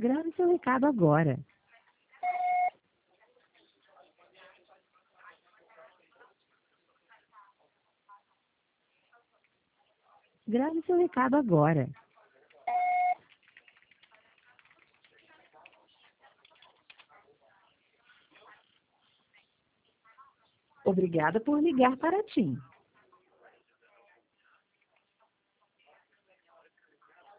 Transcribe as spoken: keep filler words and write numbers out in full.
Grave seu recado agora. Grave seu recado agora. Obrigada por ligar para a TIM.